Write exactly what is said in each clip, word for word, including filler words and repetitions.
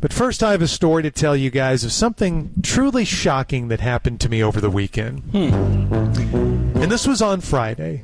But first, I have a story to tell you guys of something truly shocking that happened to me over the weekend. Hmm. And this was on Friday.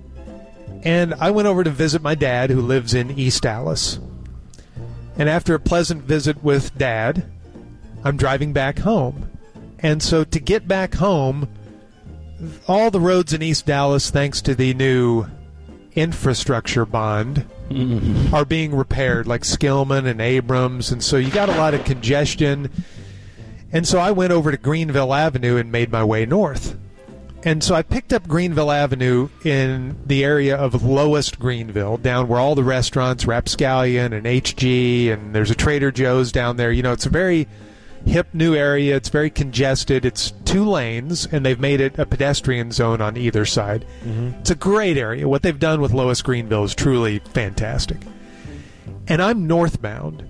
And I went over to visit my dad, who lives in East Dallas. And after a pleasant visit with Dad, I'm driving back home. And so to get back home, all the roads in East Dallas, thanks to the new infrastructure bond, mm-hmm. are being repaired, like Skillman and Abrams, and so you got a lot of congestion. And so I went over to Greenville Avenue and made my way north. And so I picked up Greenville Avenue in the area of Lowest Greenville, down where all the restaurants, Rapscallion and H G, and there's a Trader Joe's down there. You know, it's a very hip new area. It's very congested. It's two lanes, and they've made it a pedestrian zone on either side. Mm-hmm. It's a great area. What they've done with Lowest Greenville is truly fantastic. And I'm northbound.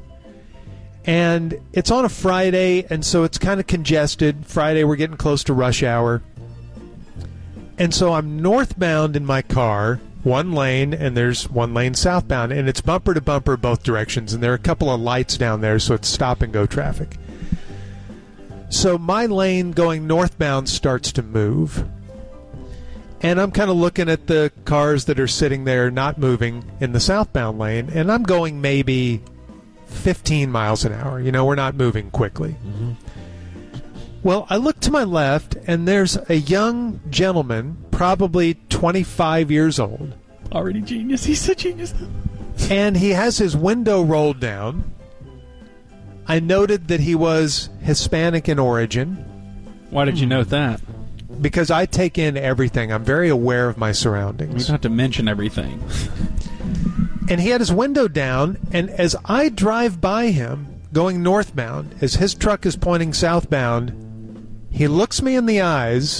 And it's on a Friday, and so it's kind of congested. Friday, we're getting close to rush hour. And so I'm northbound in my car, one lane, and there's one lane southbound. And it's bumper to bumper both directions. And there are a couple of lights down there, so it's stop-and-go traffic. So my lane going northbound starts to move. And I'm kind of looking at the cars that are sitting there not moving in the southbound lane. And I'm going maybe fifteen miles an hour. You know, we're not moving quickly. Mm-hmm. Well, I look to my left, and there's a young gentleman, probably twenty-five years old. Already genius. He's a genius. And he has his window rolled down. I noted that he was Hispanic in origin. Why did you note that? Because I take in everything. I'm very aware of my surroundings. You don't have to mention everything. And he had his window down, and as I drive by him, going northbound, as his truck is pointing southbound, he looks me in the eyes,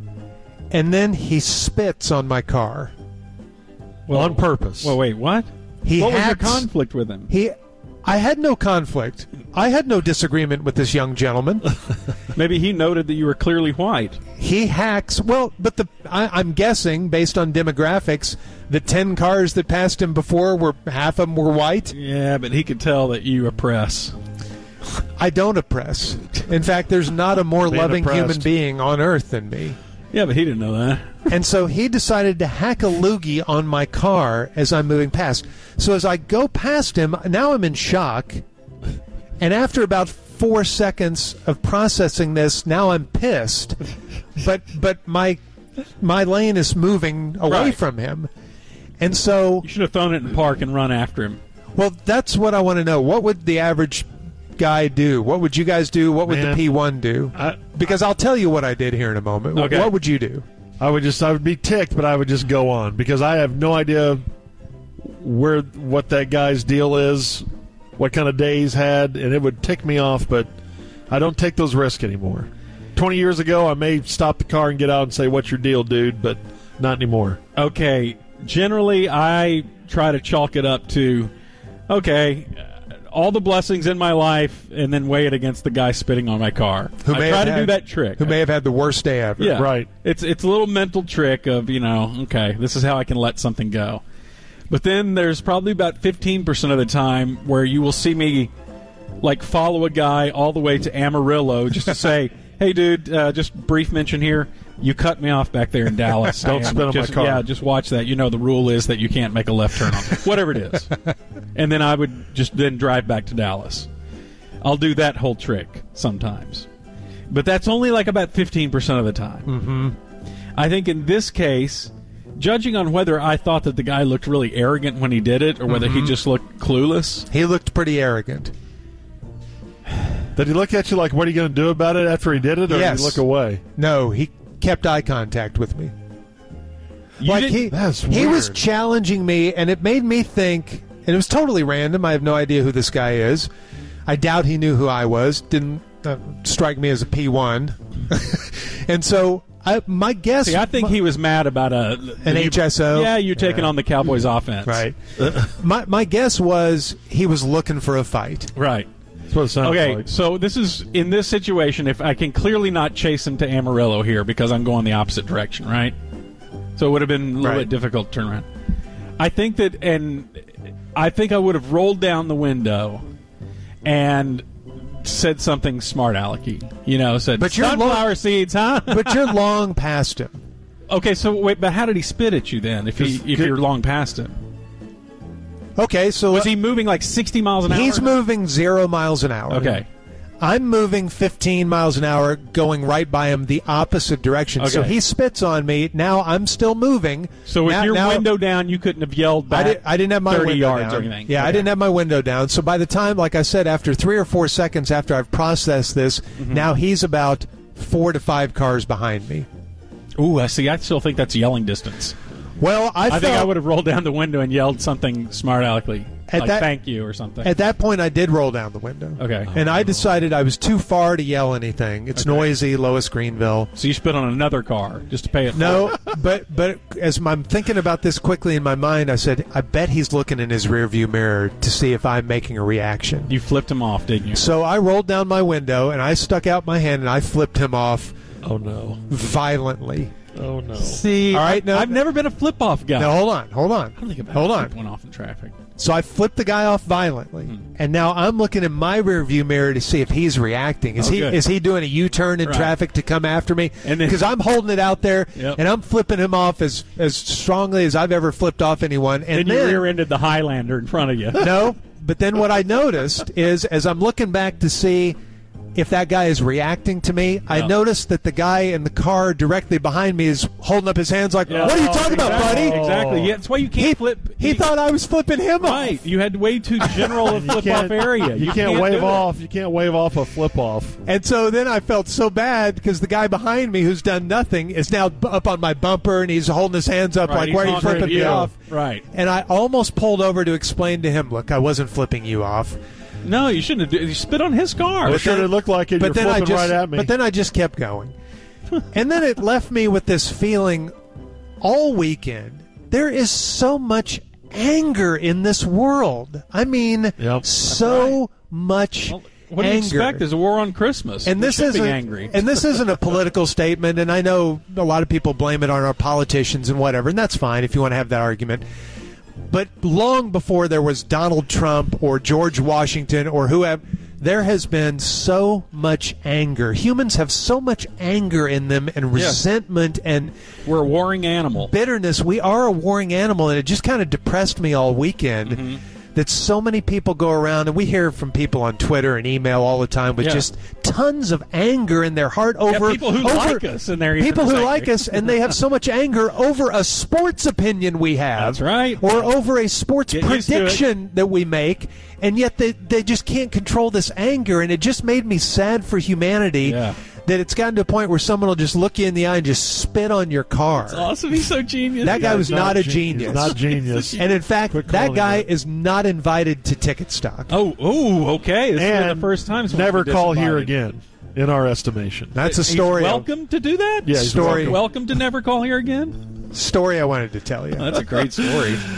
and then he spits on my car. Well, on purpose. Well, wait, what? He what hacks, was your conflict with him? He... I had no conflict. I had no disagreement with this young gentleman. Maybe he noted that you were clearly white. He hacks. Well, but the I, I'm guessing, based on demographics, the ten cars that passed him before, were half of them were white. Yeah, but he could tell that you oppress. I don't oppress. In fact, there's not a more Being loving oppressed. human being on earth than me. Yeah, but he didn't know that. And so he decided to hack a loogie on my car as I'm moving past. So as I go past him, now I'm in shock. And after about four seconds of processing this, now I'm pissed. But but my my lane is moving away Right. from him. And so... You should have thrown it in park and run after him. Well, that's what I want to know. What would the average guy do? What would you guys do? What would Man, the P one do? I, Because I'll tell you what I did here in a moment. Okay. What would you do? I would just I would be ticked, but I would just go on because I have no idea where what that guy's deal is, what kind of day he's had, and it would tick me off, but I don't take those risks anymore. Twenty years ago, I may stop the car and get out and say, "What's your deal, dude?" But not anymore. Okay, generally I try to chalk it up to, okay, all the blessings in my life, and then weigh it against the guy spitting on my car. Who I may try have to had- do that trick. Who may have had the worst day ever. Yeah, Right. It's it's a little mental trick of, you know, okay, this is how I can let something go. But then there's probably about fifteen percent of the time where you will see me, like, follow a guy all the way to Amarillo just to say, hey, dude, uh, just brief mention here. You cut me off back there in Dallas. Don't And spit on my just, car. Yeah, just watch that. You know the rule is that you can't make a left turn on whatever it is. And then I would just then drive back to Dallas. I'll do that whole trick sometimes. But that's only like about fifteen percent of the time. Mm-hmm. I think in this case, judging on whether I thought that the guy looked really arrogant when he did it or whether Mm-hmm. he just looked clueless. He looked pretty arrogant. Did he look at you like, "What are you going to do about it?" after he did it, or Yes. did he look away? No, he kept eye contact with me. You like didn't- he, That's he was weird. challenging me, and it made me think, and it was totally random. I have no idea who this guy is. I doubt he knew who I was. Didn't uh, strike me as a P one. And so I, my guess... See, I think he was mad about a An H S O? Yeah, you're taking Yeah. on the Cowboys' offense. Right. my, my guess was he was looking for a fight. Right. That's what it sounds Okay, like. so this is, in this situation, if I can clearly not chase him to Amarillo here because I'm going the opposite direction, right? So it would have been a little Right. bit difficult to turn around. I think that, and I think I would have rolled down the window and said something smart alecky. You know, said But you're sunflower lo- seeds, huh? But you're long past him. Okay, so wait, but how did he spit at you then? If he, Just if get- you're long past him, Okay, so was he moving like sixty miles an hour? he's moving zero miles an hour. Okay, I'm moving fifteen miles an hour, going right by him the opposite direction. So Okay. he spits on me. Now I'm still moving. so with now, your now- window down, you couldn't have yelled I, back. did, I didn't have my thirty window yards down. or anything. Yeah, I Okay. didn't have my window down. So by the time, like I said, after three or four seconds after I've processed this, Mm-hmm. now he's about four to five cars behind me. Ooh, I see. I still think that's yelling distance. Well, I, I, felt, think I would have rolled down the window and yelled something smart alecky, At like that- "thank you" or something. At that point, I did roll down the window. Okay. And I decided I was too far to yell anything. It's Okay. noisy, Lois Greenville. So you spit on another car just to pay it. No, but but as I'm thinking about this quickly in my mind, I said, I bet he's looking in his rearview mirror to see if I'm making a reaction. You flipped him off, didn't you? So I rolled down my window and I stuck out my hand and I flipped him off Oh no! violently. Oh no! See, All right, I, no- I've never been a flip off guy. Now hold on, hold on, I don't think I've hold ever on. flipped one off in traffic. So I flipped the guy off violently, and now I'm looking in my rearview mirror to see if he's reacting. Is Oh, he good. is he doing a U-turn in Right. traffic to come after me? And then- Because I'm holding it out there, Yep. and I'm flipping him off as as strongly as I've ever flipped off anyone. And And you then rear-ended the Highlander in front of you. no, but then what I noticed is as I'm looking back to see if that guy is reacting to me, I Yeah. noticed that the guy in the car directly behind me is holding up his hands like, Yeah. "What are you Oh, talking about, exactly, buddy?" Exactly. Yeah, that's why you can't He, flip. he you- thought I was flipping him right. off. You had way too general a You flip can't- off area. You, can't, do wave it. off. You can't wave off a flip off. And so then I felt so bad because the guy behind me who's done nothing is now b- up on my bumper and he's holding his hands up Right, like, he's "Why are you honking flipping me you. off?" Right. And I almost pulled over to explain to him, "Look, I wasn't flipping you off." No, you shouldn't have. You spit on his car. What should it look like? It? You're But then I flipping just, right at me. but then I just kept going, and then it left me with this feeling all weekend. There is so much anger in this world. I mean, Yep. so much Well, what do you anger. expect? There's a war on Christmas. and We this should be isn't angry. and this isn't a political statement, and I know a lot of people blame it on our politicians and whatever, and that's fine if you want to have that argument. But long before there was Donald Trump or George Washington or whoever, there has been so much anger. Humans have so much anger in them and resentment and We're a warring animal. bitterness. We are a warring animal, and it just kind of depressed me all weekend Mm-hmm. that so many people go around, and we hear from people on Twitter and email all the time with Yeah. just tons of anger in their heart over people who over- like us, and they're even people who angry. like us, and they have so much anger over a sports opinion we have. That's right. Or over a sports Get used to it. prediction that we make, and yet they they just can't control this anger, and it just made me sad for humanity. Yeah. That it's gotten to a point where someone will just look you in the eye and just spit on your car. Awesome. He's so genius. That guy was He's not a gen- genius. He's not genius. And in fact, Quit that calling guy him that. is not invited to Ticket Stock. Oh, oh, okay. This is and the first time. someone's never been call here disinvited. again, in our estimation. That's a He's story. welcome to do that. Yeah, he's Story. Welcome to never call here again. Story I wanted to tell you. That's a great story.